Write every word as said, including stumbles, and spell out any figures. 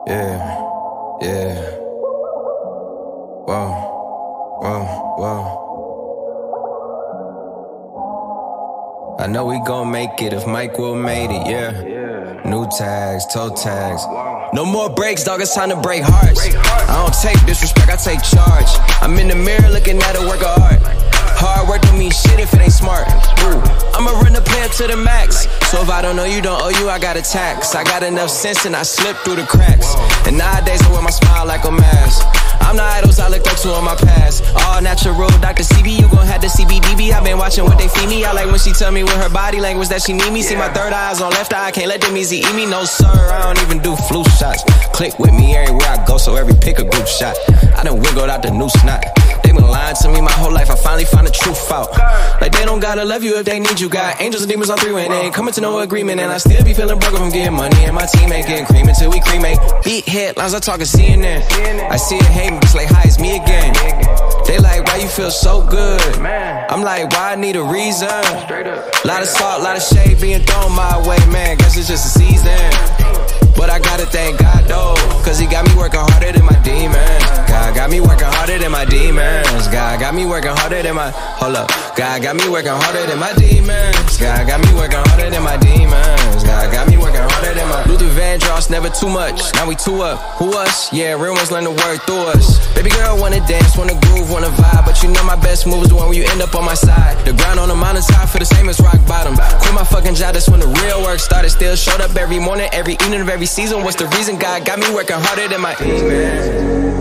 Yeah, yeah. Whoa, whoa, whoa. I know we gon' make it if Mike Will made it, yeah. yeah. New tags, toe tags. No more breaks, dog, it's time to break hearts. I don't take disrespect, I take charge. I'm in the mirror looking at a work of art. Hard work don't mean shit if it ain't smart. Ooh, I'ma run the play up to the max. So if I don't know you, don't owe you, I got a tax. I got enough sense and I slip through the cracks. And nowadays I wear my smile like a mask. I'm the idols I looked up to in my past. All natural, Doctor C B, you gon' have the C B D B. I've been watching what they feed me. I like when she tell me with her body language that she need me. See my third eye's on left eye, I can't let them easy eat me. No sir, I don't even do flu shots. Click with me everywhere I go, so every pick a group shot. I done wiggled out the noose knot. They been lying to me my whole life, I finally found the truth out. Like they don't gotta love you if they need you. Got angels and demons on three when they ain't coming to no agreement. And I still be feeling broke from getting money, and my team ain't getting cream until we cremate. Beat headlines, I talkin' C N N. I see it hating, just like, hi, it's me again. They like, why you feel so good? I'm like, why I need a reason? Lot of salt, lot of shade being thrown my way, man. Guess it's just a season. But I gotta thank God though, cause he got me working harder than my demons. God got me working harder than my demons. God got me working harder than my, hold up. God got me working harder than my demons. God got me working harder than my demons. God got me working harder than my Luther Vandross, never too much. Now we two up, who us? Yeah, real ones learn to work through us. Baby girl wanna dance, wanna groove, wanna vibe. But you know my best move is the one where you end up on my side. The ground on the mountainside feel the same as rock bottom. Quit my fucking job, that's when the real work started. Still showed up every morning, every evening of every season. What's the reason? God got me working harder than my demons.